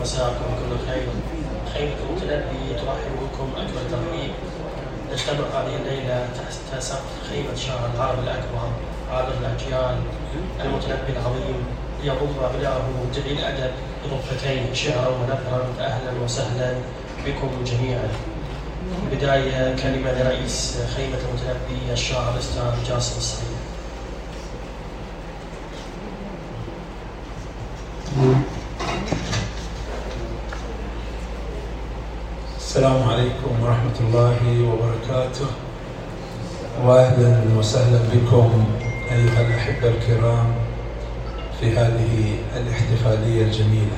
ومساءكم كل خير. خيمة المتنبي ترحب بكم أكبر ترحيب. نجتمع هذه الليلة تحت سقف خيمة شهر العرب الأكبر عابر الأجيال المتنبي العظيم ليضم أبنائه جليل الأدب بغرفتين شعرا ونثرا. أهلا وسهلا بكم جميعا. بداية كلمة لرئيس خيمة المتنبي الشاعر الأستاذ جاسم الصغير. السلام عليكم ورحمة الله وبركاته، وأهلا وسهلا بكم أيها الأحبة الكرام في هذه الاحتفالية الجميلة.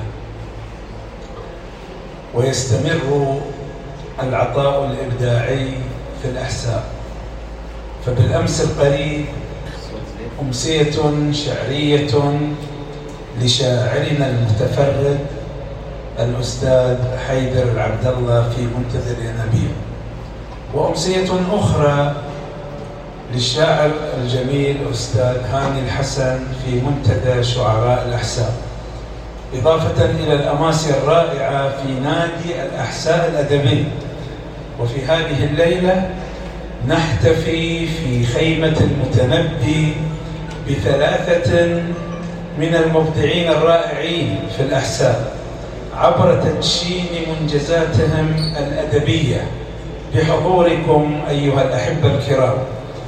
ويستمر العطاء الإبداعي في الأحساء. فبالأمس القريب أمسية شعرية لشاعرنا المتفرد الأستاذ حيدر العبد الله في منتدى الينابيع، وأمسية أخرى للشاعر الجميل الأستاذ هاني الحسن في منتدى شعراء الأحساء، إضافة إلى الأماسي الرائعة في نادي الأحساء الأدبي. وفي هذه الليلة نحتفي في خيمة المتنبي بثلاثة من المبدعين الرائعين في الأحساء عبر تدشين منجزاتهم الأدبية بحضوركم أيها الأحبة الكرام.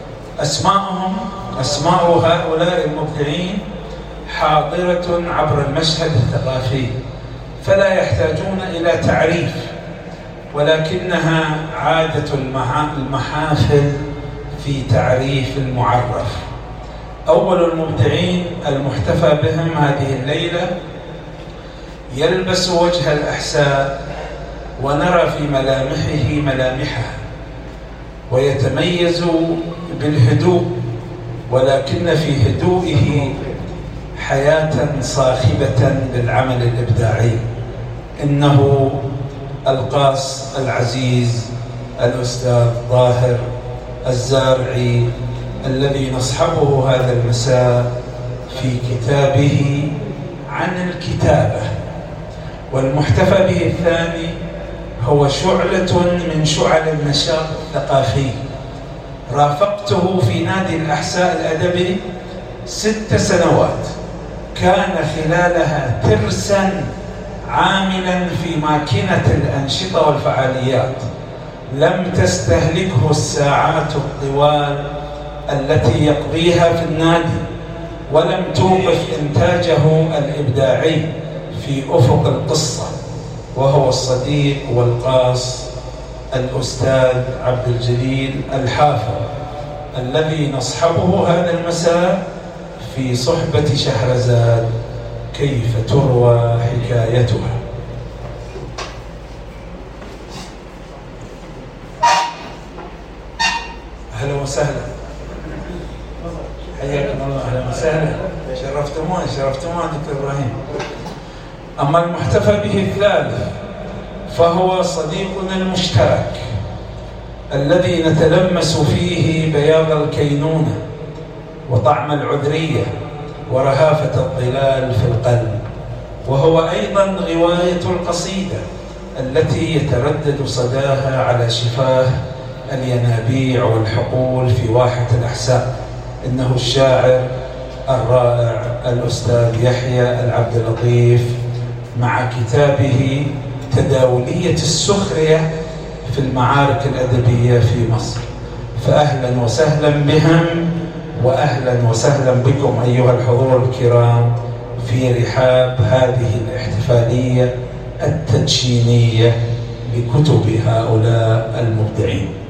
أسماء هؤلاء المبدعين حاضرة عبر المشهد الثقافي، فلا يحتاجون إلى تعريف، ولكنها عادة المحافل في تعريف المعرف. أول المبدعين المحتفى بهم هذه الليلة يلبس وجه الأحساء ونرى في ملامحه ملامحها، ويتميز بالهدوء، ولكن في هدوئه حياة صاخبة بالعمل الإبداعي. إنه القاص العزيز الأستاذ ظاهر الزارعي الذي نصحبه هذا المساء في كتابه عن الكتابة. والمحتفى به الثاني هو شعلة من شعل النشاط الثقافي. رافقته في نادي الأحساء الأدبي 6 سنوات، كان خلالها ترسا عاملا في ماكينة الأنشطة والفعاليات، لم تستهلكه الساعات الطوال التي يقضيها في النادي، ولم توقف إنتاجه الإبداعي في أفق القصة. وهو الصديق والقاص الأستاذ عبد الجليل الحافظ الذي نصحبه هذا المساء في صحبة شهرزاد كيف تروى حكايتها. أهلا وسهلا، حياكم الله. أهلا وسهلا، شرفتمونا دكتور إبراهيم. أما المحتفى به الثالث فهو صديقنا المشترك الذي نتلمس فيه بياض الكينونة وطعم العذرية ورهافة الظلال في القلب، وهو أيضا غواية القصيدة التي يتردد صداها على شفاه الينابيع والحقول في واحة الأحساء. إنه الشاعر الرائع الأستاذ يحيى العبد اللطيف مع كتابه تداولية السخرية في المعارك الأدبية في مصر. فأهلا وسهلا بهم، وأهلا وسهلا بكم أيها الحضور الكرام في رحاب هذه الاحتفالية التدشينية بكتب هؤلاء المبدعين.